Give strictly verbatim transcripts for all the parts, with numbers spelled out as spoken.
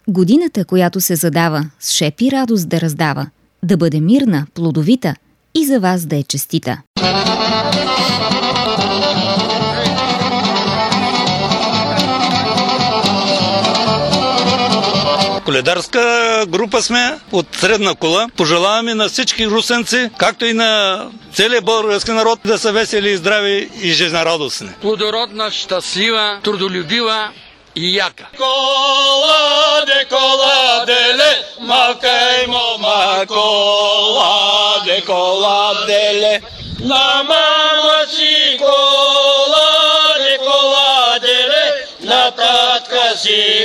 Годината, която се задава, с шепи радост да раздава, да бъде мирна, плодовита и за вас да е честита. Коледарска група сме от Средна Кула. Пожелаваме на всички русенци, както и на целия български народ, да са весели и здрави и жизнерадостни. Плодородна, щастлива, трудолюбива и яка. Коладе, коладеле, макай мома, коладе, коладеле, на мама си коладе, коладеле, на татка си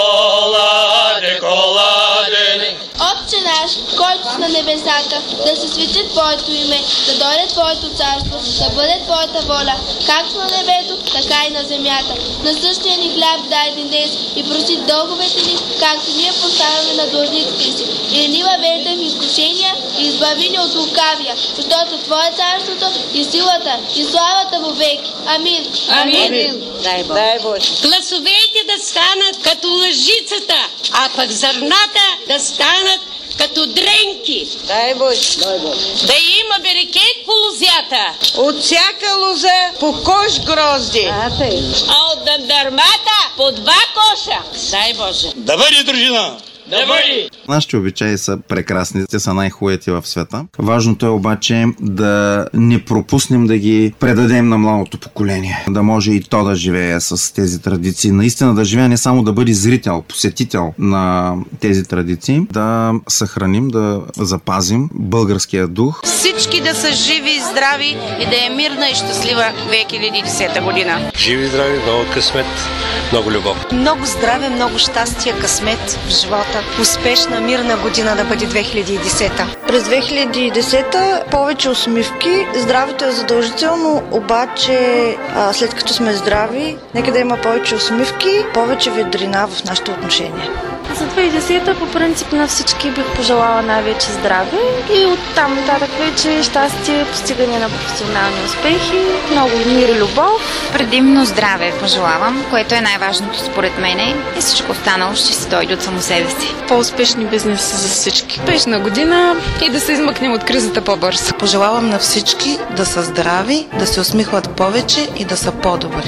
коладе, коладеле. Отче наш, който си на небесата, да се свети Твоето име, да дойде Твоето царство, да бъде Твоята воля, както на небето, така и на земята. Насъщния ни хляб дай ни днес и прости дълговете ни, както ние поставяме на длъжниците си. И не ни въведе в изкушения и избави ни от лукавия, защото Твое царството и силата и славата во веки. Амин. Амин. Амин. Дай Бог. Дай Бог. Гласовете да станат като лъжицата, а пък зърната да станат като дренки. Дай Бог. Дай Бог. Да има берекет по лозята. От всяка лоза по кош грозди. А, а от дърмата по два коша. Дай Боже. Да бъде дружина! Да бъде! Нашите обичаи са прекрасни, те са най-хубавите в света. Важното е обаче да не пропуснем да ги предадем на младото поколение. Да може и то да живее с тези традиции. Наистина да живее, не само да бъде зрител, посетител на тези традиции. Да съхраним, да запазим българския дух. Всички да са живи и здрави и да е мирна и щастлива две хиляди и десета година. Живи и здрави, много късмет, много любов. Много здраве, много щастие, късмет в живота. Успешна, мирна година да бъде две хиляди и десета. През две хиляди и десета повече усмивки. Здравето е задължително, обаче а, след като сме здрави, нека да има повече усмивки, повече ведрина в нашите отношения. За две хиляди и десета по принцип на всички бих пожелала най-вече здраве и оттам нататък вече щастие, постигане на професионални успехи, много мир и любов. Предимно здраве пожелавам, което е най-важното според мене и всичко останало ще си дойде от само себе си. По-успешни бизнеси за всички. Успешна година и да се измъкнем от кризата по-бързо. Пожелавам на всички да са здрави, да се усмихват повече и да са по-добри.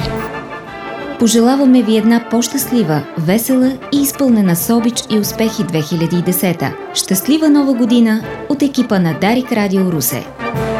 Пожелаваме ви една по-щастлива, весела и изпълнена с обич и успехи две хиляди и десета. Щастлива нова година от екипа на Дарик Радио Русе!